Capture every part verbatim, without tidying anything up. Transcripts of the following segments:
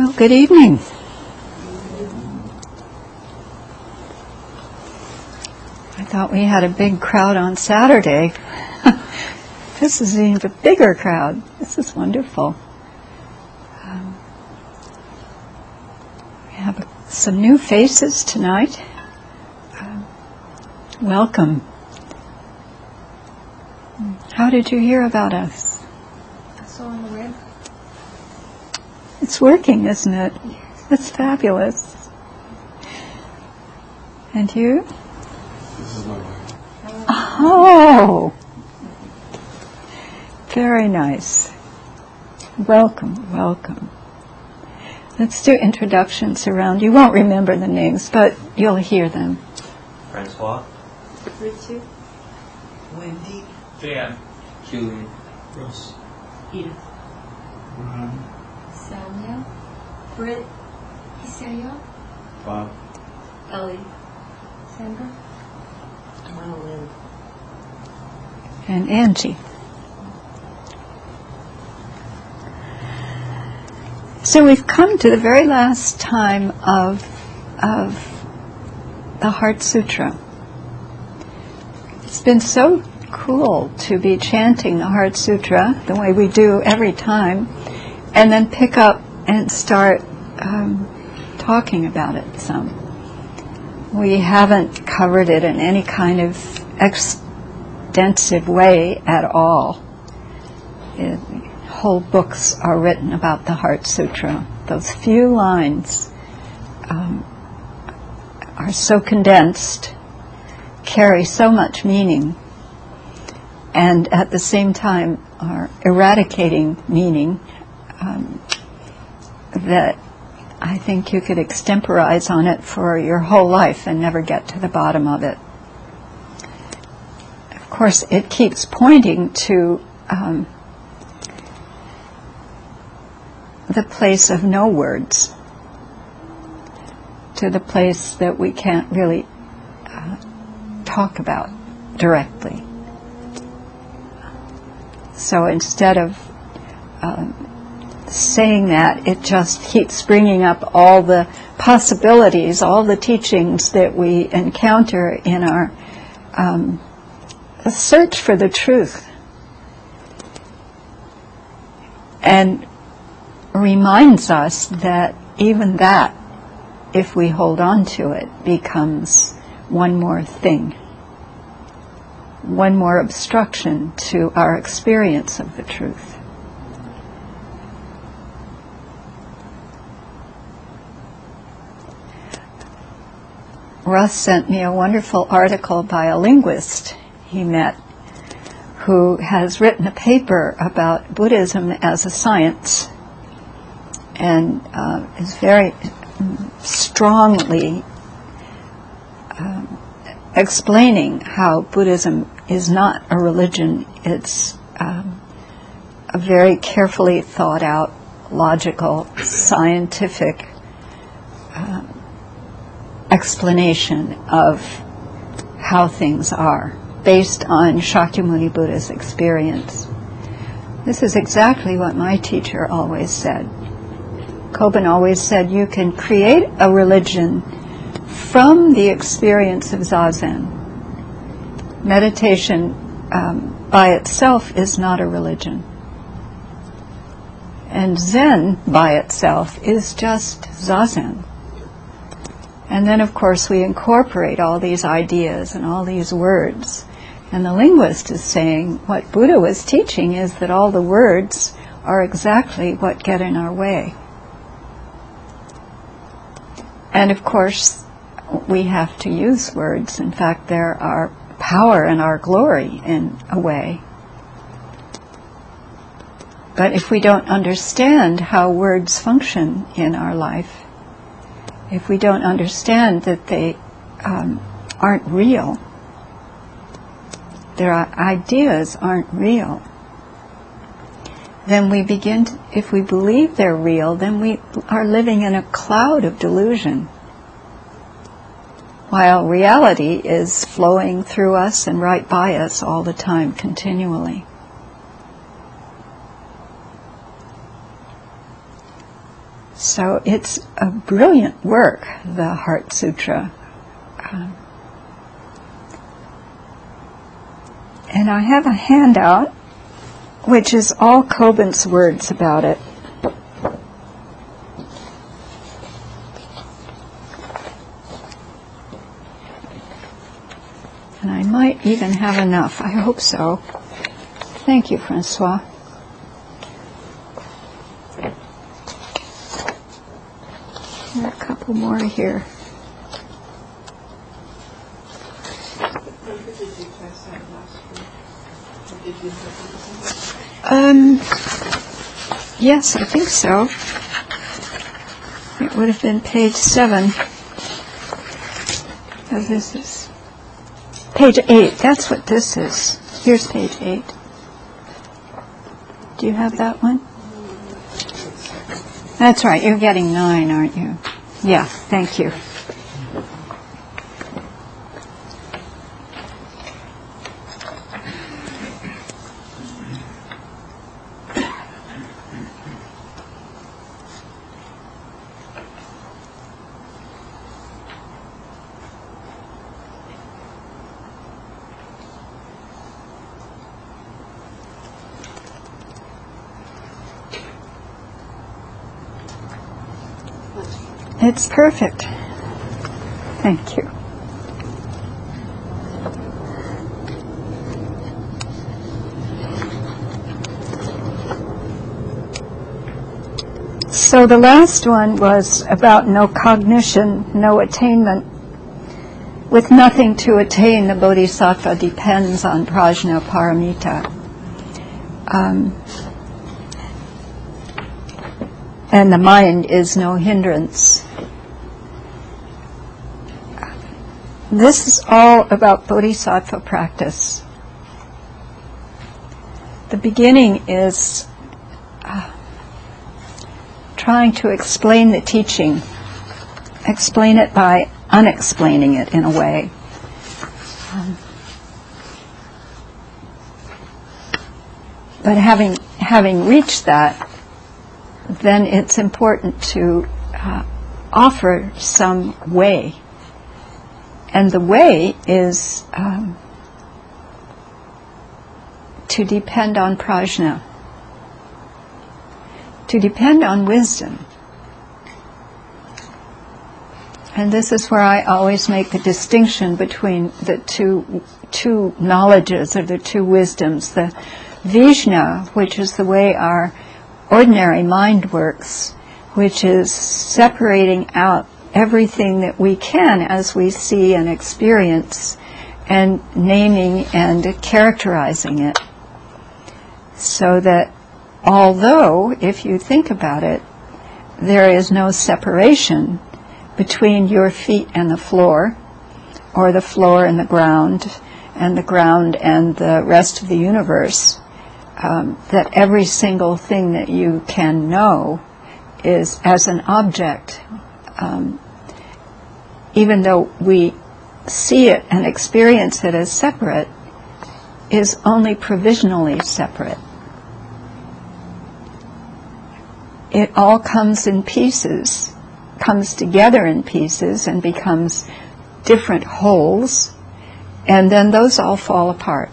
Well, good evening. I thought we had a big crowd on Saturday. This is an even bigger crowd. This is wonderful. Um, we have some new faces tonight. Um, welcome. How did you hear about us? I saw on the web. It's working, isn't it? Yes. That's fabulous. And you? This is my wife. Oh, very nice. Welcome, welcome. Let's do introductions around. You won't remember the names, but you'll hear them. Francois. Richard. Wendy. Dan. Julian. Russ. Edith. Ron. Samuel. Britt. Isayo. Bob. Ellie. Sandra. Madeline. And Angie. So we've come to the very last time of, of the Heart Sutra. It's been so cool to be chanting the Heart Sutra the way we do every time, and then pick up and start um, talking about it some. We haven't covered it in any kind of extensive way at all. It, whole books are written about the Heart Sutra. Those few lines um, are so condensed, carry so much meaning, and at the same time are eradicating meaning um, that I think you could extemporize on it for your whole life and never get to the bottom of it. Of course, it keeps pointing to um, the place of no words, to the place that we can't really uh, talk about directly. So instead of uh, saying that, it just keeps bringing up all the possibilities, all the teachings that we encounter in our um, search for the truth, and reminds us that even that, if we hold on to it, becomes one more thing, one more obstruction to our experience of the truth. Russ sent me a wonderful article by a linguist he met who has written a paper about Buddhism as a science, and uh, is very strongly um, explaining how Buddhism is not a religion. It's um, a very carefully thought out, logical, scientific uh, explanation of how things are, based on Shakyamuni Buddha's experience. This is exactly what my teacher always said. Kobun always said, you can create a religion from the experience of Zazen. Meditation um, by itself is not a religion. And Zen by itself is just Zazen. And then, of course, we incorporate all these ideas and all these words. And the linguist is saying what Buddha was teaching is that all the words are exactly what get in our way. And of course, we have to use words. In fact, they're our power and our glory in a way. But if we don't understand how words function in our life, if we don't understand that they um, aren't real, their ideas aren't real, then we begin to, if we believe they're real, then we are living in a cloud of delusion, while reality is flowing through us and right by us all the time, continually. So it's a brilliant work, the Heart Sutra. Um, and I have a handout which is all Kobin's words about it. And I might even have enough. I hope so. Thank you, Francois. There are a couple more here. When did you pass that last week? Or did you have it? Um, yes, I think so. It would have been page seven. Oh, this is page eight. That's what this is. Here's page eight. Do you have that one? That's right. You're getting nine, aren't you? Yeah, thank you. It's perfect. Thank you. So the last one was about no cognition, no attainment. With nothing to attain, the bodhisattva depends on prajna paramita. Um, and the mind is no hindrance. This is all about bodhisattva practice. The beginning is uh, trying to explain the teaching, explain it by unexplaining it in a way. Um, but having having reached that, then it's important to uh, offer some way. And the way is um, to depend on prajna, to depend on wisdom. And this is where I always make the distinction between the two two knowledges, or the two wisdoms. The Vijna, which is the way our ordinary mind works, which is separating out everything that we can as we see and experience, and naming and characterizing it. So that although, if you think about it, there is no separation between your feet and the floor, or the floor and the ground, and the ground and the rest of the universe, um, that every single thing that you can know is as an object. Um, even though we see it and experience it as separate, is only provisionally separate. It all comes in pieces, comes together in pieces and becomes different wholes, and then those all fall apart.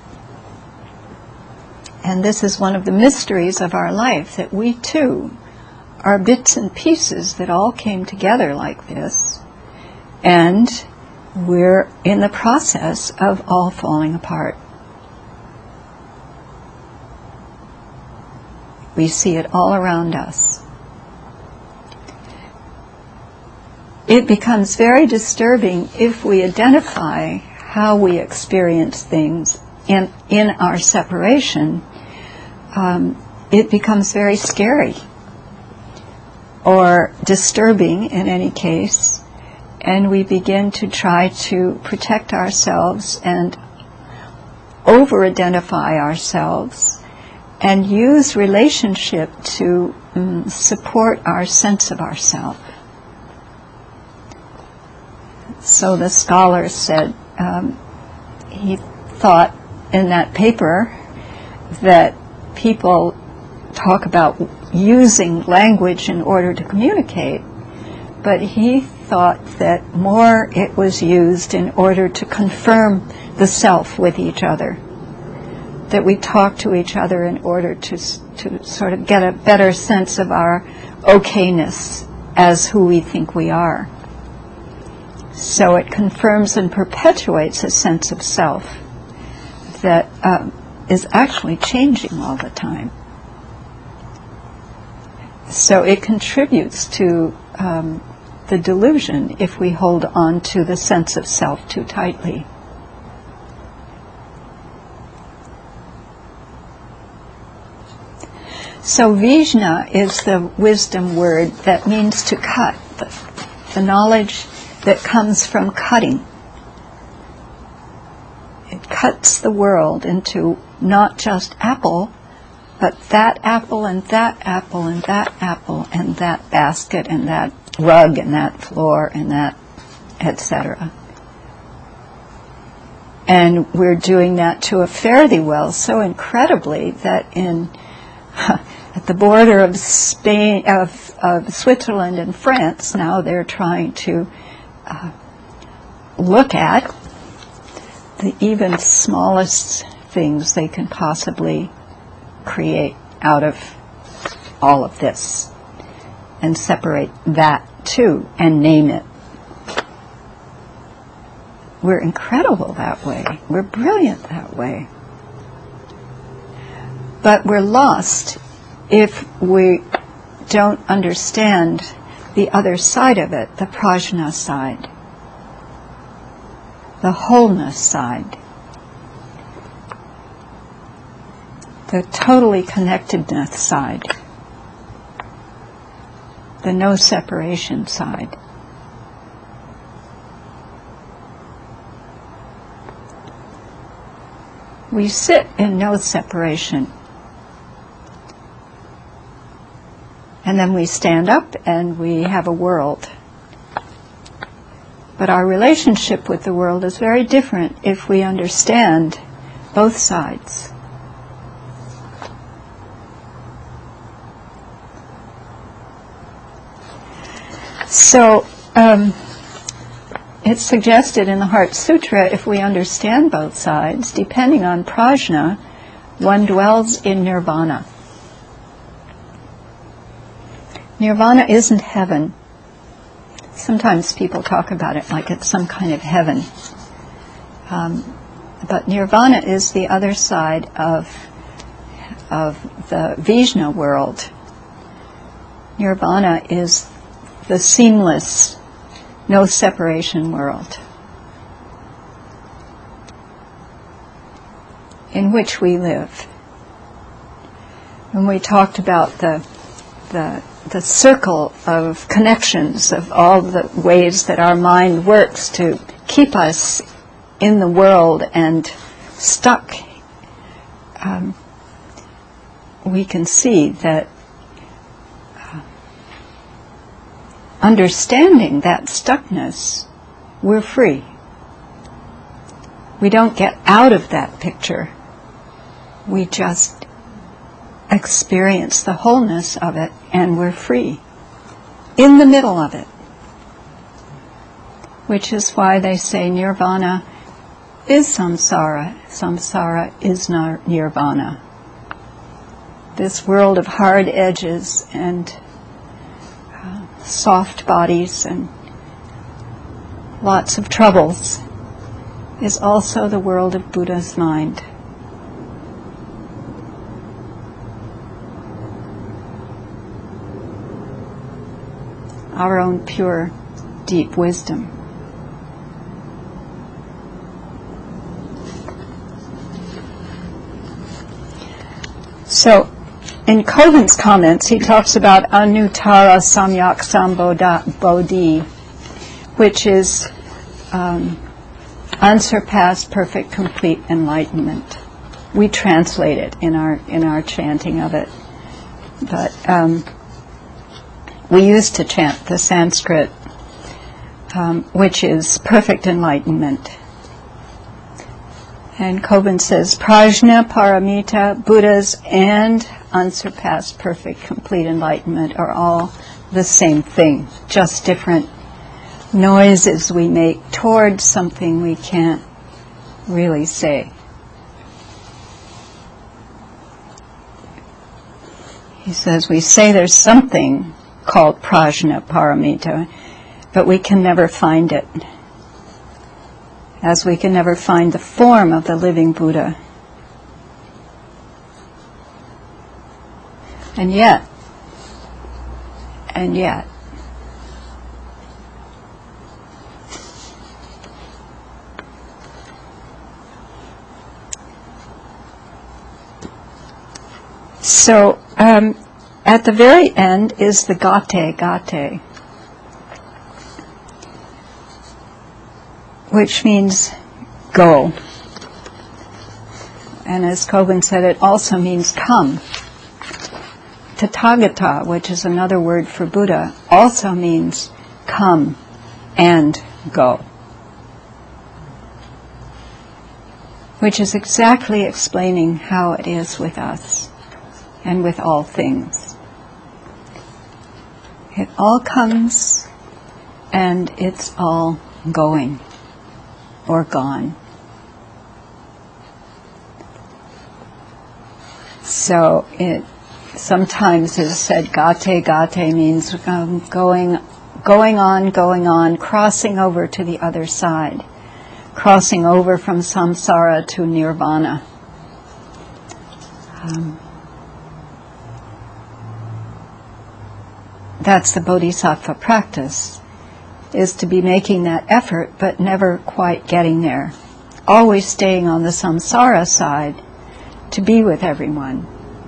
And this is one of the mysteries of our life, that we too are bits and pieces that all came together like this, and we're in the process of all falling apart. We see it all around us. It becomes very disturbing if we identify how we experience things in, in our separation. Um, it becomes very scary, or disturbing in any case, and we begin to try to protect ourselves and over-identify ourselves and use relationship to um, support our sense of ourself. So the scholar said, um, he thought in that paper that people talk about using language in order to communicate, but he thought that more it was used in order to confirm the self with each other, that we talk to each other in order to to sort of get a better sense of our okayness as who we think we are. So it confirms and perpetuates a sense of self that um, is actually changing all the time. So it contributes to um, the delusion if we hold on to the sense of self too tightly. So Vijna is the wisdom word that means to cut, the, the knowledge that comes from cutting. It cuts the world into not just apple, but that apple and that apple and that apple and that basket and that rug and that floor and that, et cetera. And we're doing that to a fare-thee-well so incredibly that in at the border of Spain, of, of Switzerland and France, now they're trying to uh, look at the even smallest things they can possibly create out of all of this and separate that too and name it. We're incredible that way. We're brilliant that way. But we're lost if we don't understand the other side of it, the prajna side, the wholeness side, the totally connectedness side, the no separation side. We sit in no separation. And then we stand up and we have a world. But our relationship with the world is very different if we understand both sides. So, um, it's suggested in the Heart Sutra, if we understand both sides, depending on prajna, one dwells in nirvana. Nirvana isn't heaven. Sometimes people talk about it like it's some kind of heaven. Um, but nirvana is the other side of, of the Vijna world. Nirvana is the seamless, no separation world in which we live. When we talked about the the the circle of connections of all the ways that our mind works to keep us in the world and stuck, um, we can see that uh, understanding that stuckness, we're free. We don't get out of that picture. We just experience the wholeness of it, and we're free in the middle of it. Which is why they say nirvana is samsara. Samsara is not nirvana. This world of hard edges and uh, soft bodies and lots of troubles is also the world of Buddha's mind. Our own pure, deep wisdom. So, in Kovant's comments, he talks about Anuttara Samyak Sambodhi, which is um, unsurpassed, perfect, complete enlightenment. We translate it in our in our chanting of it, but um, we used to chant the Sanskrit, um, which is perfect enlightenment. And Kovant says, Prajna, Paramita, Buddhas, and unsurpassed, perfect, complete enlightenment are all the same thing, just different noises we make towards something we can't really say. He says, we say there's something called prajna paramita, but we can never find it, as we can never find the form of the living Buddha. And yet, and yet, so um, at the very end is the gate gate, which means go. And as Kobun said, it also means come. Tathagata, which is another word for Buddha, also means come and go. Which is exactly explaining how it is with us and with all things. It all comes and it's all going or gone. So it sometimes is said gate gate means um, going going on, going on, crossing over to the other side, crossing over from samsara to nirvana. Um, that's the bodhisattva practice, is to be making that effort but never quite getting there. Always staying on the samsara side to be with everyone.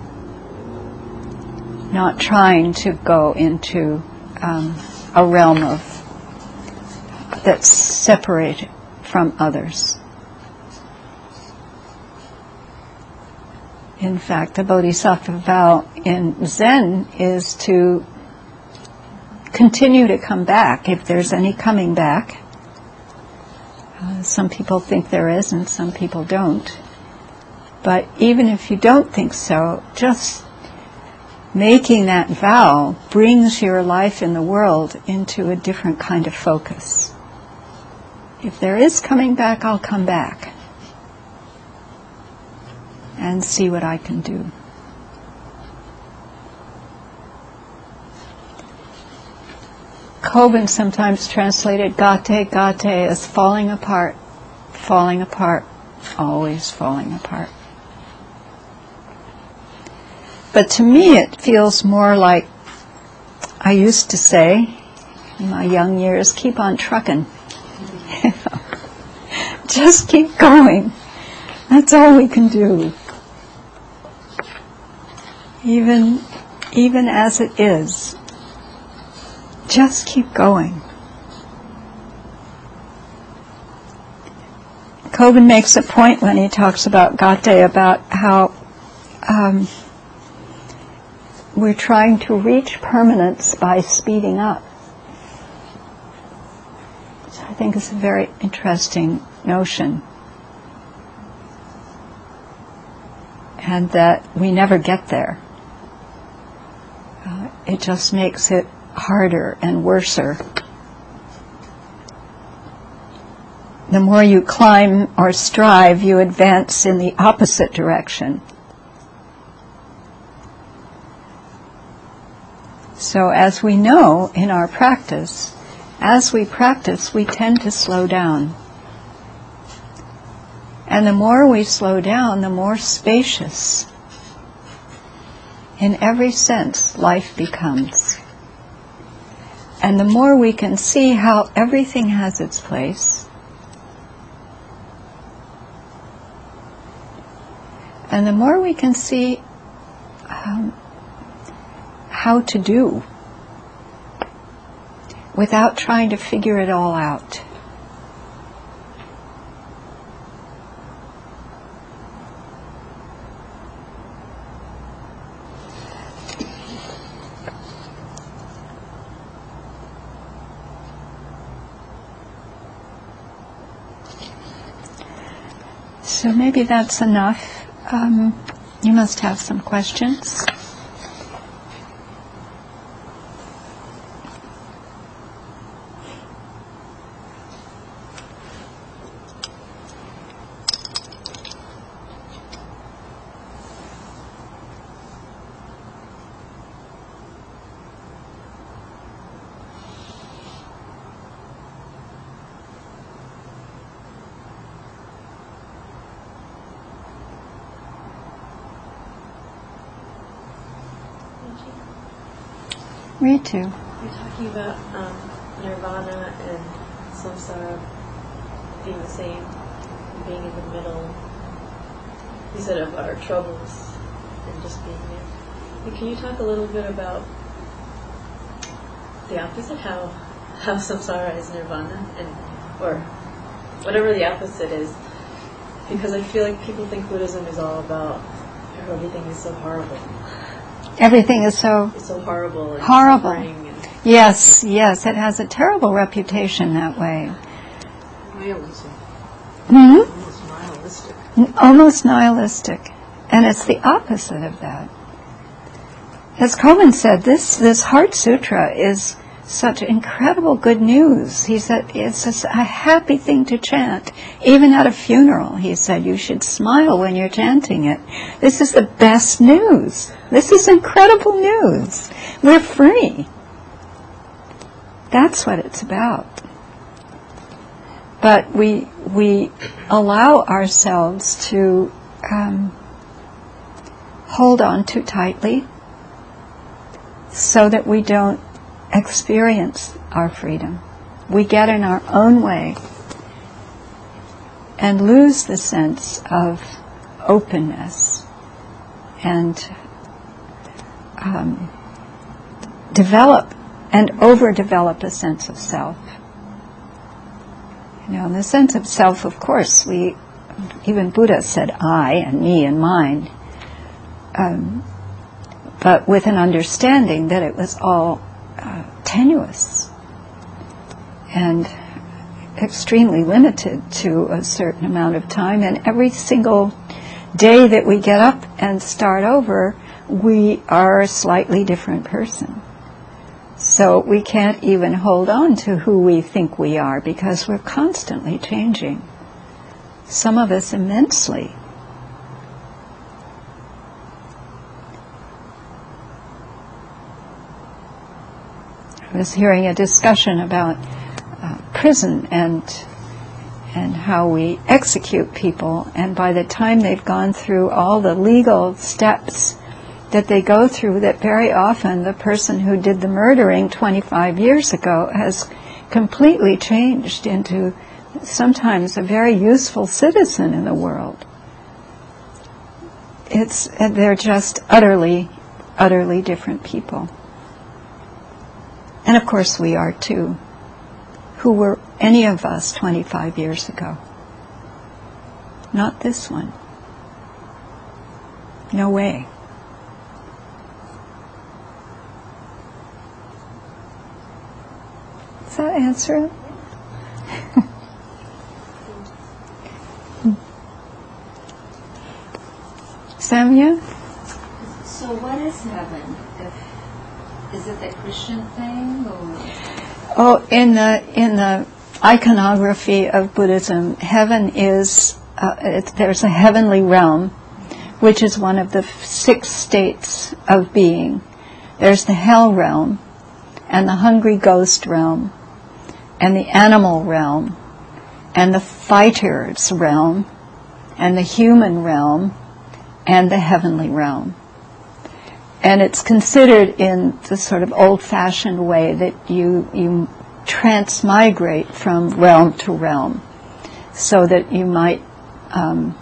Not trying to go into um, a realm of that's separated from others. In fact, the bodhisattva vow in Zen is to continue to come back if there's any coming back. Uh, some people think there is and some people don't. But even if you don't think so, just making that vow brings your life in the world into a different kind of focus. If there is coming back, I'll come back and see what I can do. Kobun sometimes translated gate gate as falling apart, falling apart, always falling apart. But to me it feels more like, I used to say in my young years, keep on trucking. Just keep going. That's all we can do. Even, even as it is, just keep going. Kobun makes a point when he talks about gate, about how um, we're trying to reach permanence by speeding up. Which I think is a very interesting notion. And that we never get there. Uh, it just makes it harder and worser. The more you climb or strive, you advance in the opposite direction. So as we know in our practice, as we practice, we tend to slow down. And the more we slow down, the more spacious, in every sense, life becomes. And the more we can see how everything has its place, and the more we can see um, how to do without trying to figure it all out. So maybe that's enough. Um, You must have some questions. Me too. You're talking about um, nirvana and samsara being the same, being in the middle. You said of our troubles and just being there. And can you talk a little bit about the opposite, how how samsara is nirvana, and or whatever the opposite is? Because I feel like people think Buddhism is all about everything is so horrible. Everything is so It's so horrible. And horrible. suffering and Yes, yes, it has a terrible reputation that way. nihilism. Hmm? Almost nihilistic. N- Almost nihilistic. And it's the opposite of that. As Cohen said, this, this Heart Sutra is such incredible good news. He said it's a, a happy thing to chant. Even at a funeral, he said, you should smile when you're chanting it. This is the best news. This is incredible news. We're free. That's what it's about. But we we allow ourselves to um, hold on too tightly so that we don't experience our freedom. We get in our own way and lose the sense of openness and um, develop and overdevelop a sense of self. You know, in the sense of self, of course, we, even Buddha said I and me and mine, um, but with an understanding that it was all uh, tenuous and extremely limited to a certain amount of time, and every single day that we get up and start over, we are a slightly different person. So we can't even hold on to who we think we are because we're constantly changing. Some of us immensely. I was hearing a discussion about uh, prison and and how we execute people, and by the time they've gone through all the legal steps that they go through, that very often the person who did the murdering twenty-five years ago has completely changed into sometimes a very useful citizen in the world. It's they're just utterly, utterly different people. And of course we are too. Who were any of us twenty-five years ago? Not this one. No way. Does that answer it? Samya? So what is heaven? If, is it the Christian thing, or? Oh, in the in the iconography of Buddhism, heaven is uh, it's, there's a heavenly realm, which is one of the f- six states of being. There's the hell realm, and the hungry ghost realm, and the animal realm, and the fighter's realm, and the human realm, and the heavenly realm. And it's considered in the sort of old-fashioned way that you you transmigrate from realm to realm, so that you might, um,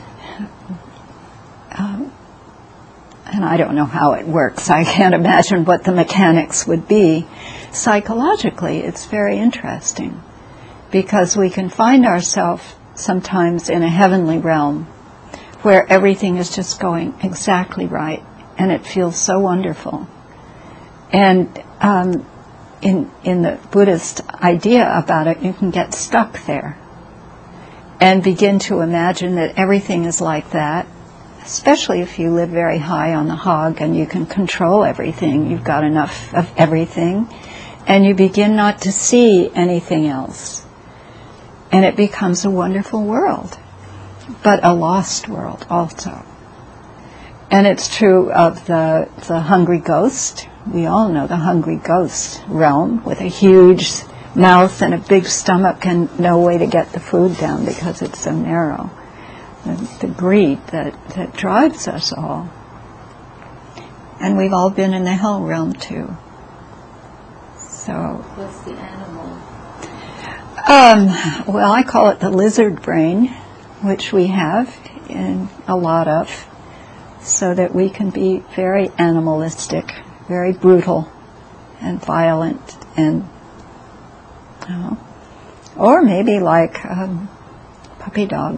um, and I don't know how it works. I can't imagine what the mechanics would be. Psychologically, it's very interesting, because we can find ourselves sometimes in a heavenly realm where everything is just going exactly right, and it feels so wonderful. And um, in in the Buddhist idea about it, you can get stuck there and begin to imagine that everything is like that, especially if you live very high on the hog and you can control everything, you've got enough of everything, and you begin not to see anything else. And it becomes a wonderful world, but a lost world also. And it's true of the, the hungry ghost. We all know the hungry ghost realm with a huge mouth and a big stomach and no way to get the food down because it's so narrow. The, the greed that, that drives us all. And we've all been in the hell realm too. So. What's the animal? Um, well, I call it the lizard brain, which we have in a lot of, so that we can be very animalistic, very brutal and violent, and you know, or maybe like um, puppy dog,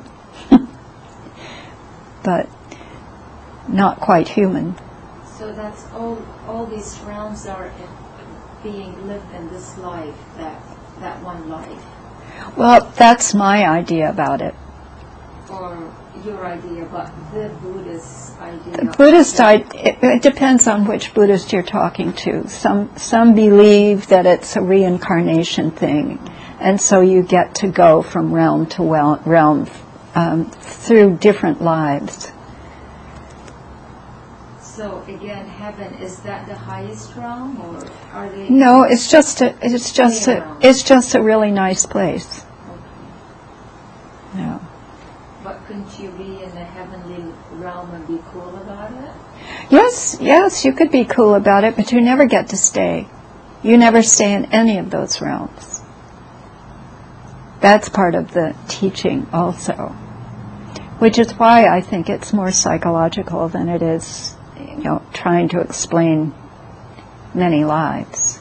but not quite human. So that's all. All these realms are in, being lived in this life, that that one life. Well, that's my idea about it. Or your idea, but the Buddhist idea. The Buddhist idea, it, it depends on which Buddhist you're talking to. Some some believe that it's a reincarnation thing, and so you get to go from realm to wel- realm um, through different lives. So again, heaven, is that the highest realm, or are they? No, it's just a it's just a it's just a really nice place. Okay. No. But couldn't you be in the heavenly realm and be cool about it? Yes, yes, you could be cool about it, but you never get to stay. You never stay in any of those realms. That's part of the teaching also, which is why I think it's more psychological than it is, you know, trying to explain many lives.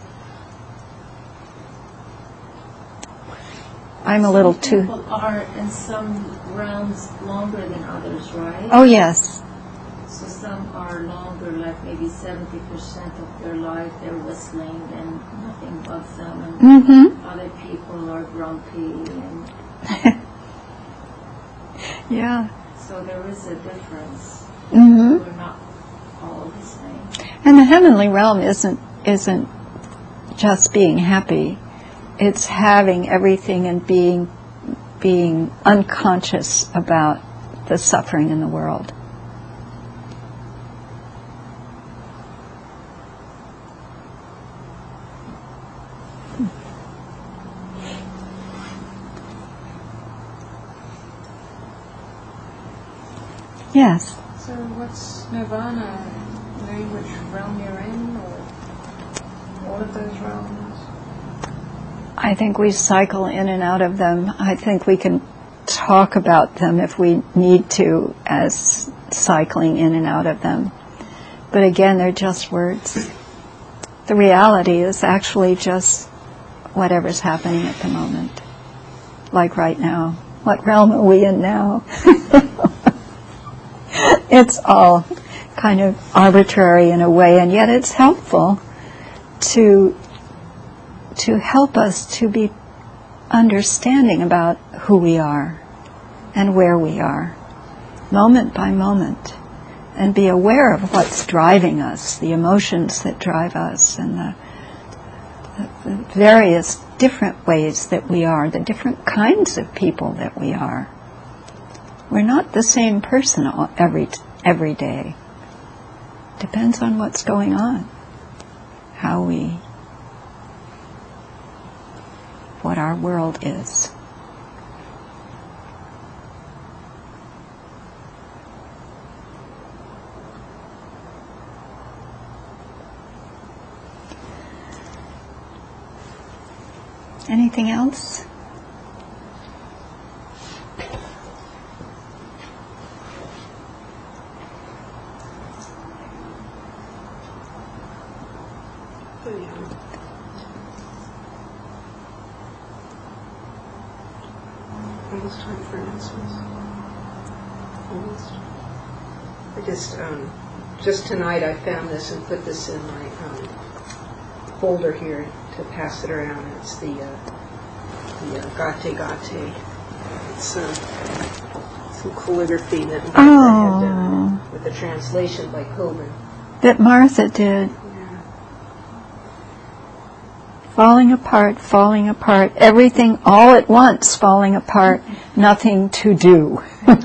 I'm a little too... People are in some realms longer than others, right? Oh, yes. So some are longer, like maybe seventy percent of their life they're whistling and nothing bugs them, and Mm-hmm. other people are grumpy. And Yeah. so there is a difference. Mm-hmm. We're not all the same. And the heavenly realm isn't isn't just being happy. It's having everything and being being unconscious about the suffering in the world. Yes. So what's nirvana? Knowing which realm you're in, or all of those realms? I think we cycle in and out of them. I think we can talk about them if we need to as cycling in and out of them. But again, they're just words. The reality is actually just whatever's happening at the moment. Like right now. What realm are we in now? It's all kind of arbitrary in a way, and yet it's helpful to to help us to be understanding about who we are and where we are, moment by moment, and be aware of what's driving us, the emotions that drive us, and the, the, the various different ways that we are, the different kinds of people that we are. We're not the same person every every day. Depends on what's going on, how we, what our world is. Anything else? Almost time for announcements. Almost. I just, um, just tonight I found this and put this in my um, folder here to pass it around. It's the uh, the uh, Gate Gate. It's uh, some calligraphy that I had done. with the translation by Coben. That Martha did. Yeah. Falling apart, falling apart, everything all at once falling apart, nothing to do.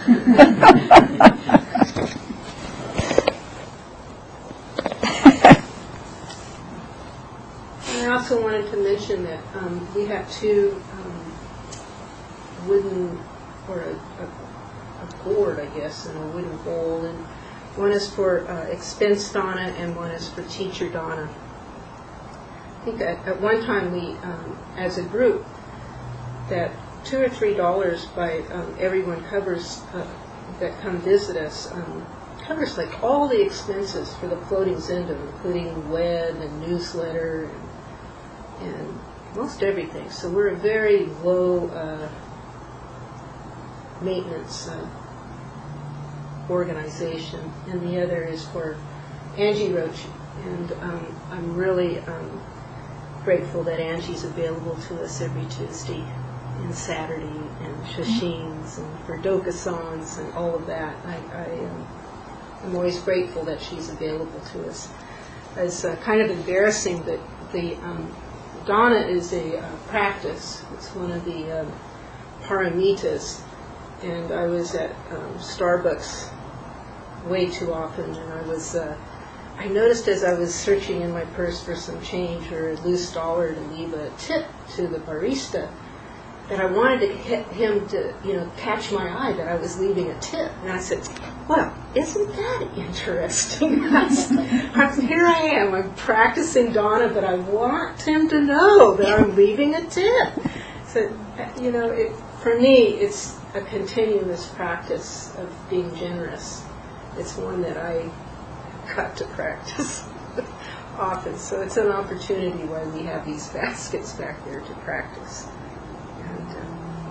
I also wanted to mention that um, we have two um, wooden, or a, a, a board, I guess, and a wooden bowl, and one is for uh, expense Donna and one is for teacher Donna. I think at, at one time we, um, as a group, that two or three dollars by um, everyone covers uh, that come visit us um, covers like all the expenses for the Floating Zindu, including web and newsletter and and most everything. So we're a very low uh, maintenance uh, organization. And the other is for Angie Roach. And um, I'm really um, grateful that Angie's available to us every Tuesday and Saturday and Shashins and for Dokasans and all of that. I, I, um, I'm always grateful that she's available to us. It's uh, kind of embarrassing that the um, Dana is a uh, practice. It's one of the um, paramitas, and I was at um, Starbucks way too often, and I was. Uh, I noticed as I was searching in my purse for some change or a loose dollar to leave a tip to the barista, that I wanted to hit him to, you know, catch my eye that I was leaving a tip. And I said, well, isn't that interesting? I'm, here I am, I'm practicing Dana, but I want him to know that I'm leaving a tip. So, you know, it, for me, it's a continuous practice of being generous. It's one that I got to practice often. So it's an opportunity why we have these baskets back there to practice. And, um,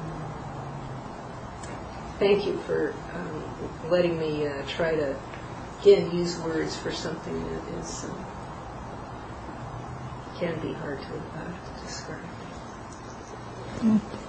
thank you for um, letting me uh, try to, again, use words for something that is um, can be hard to uh, describe. Mm.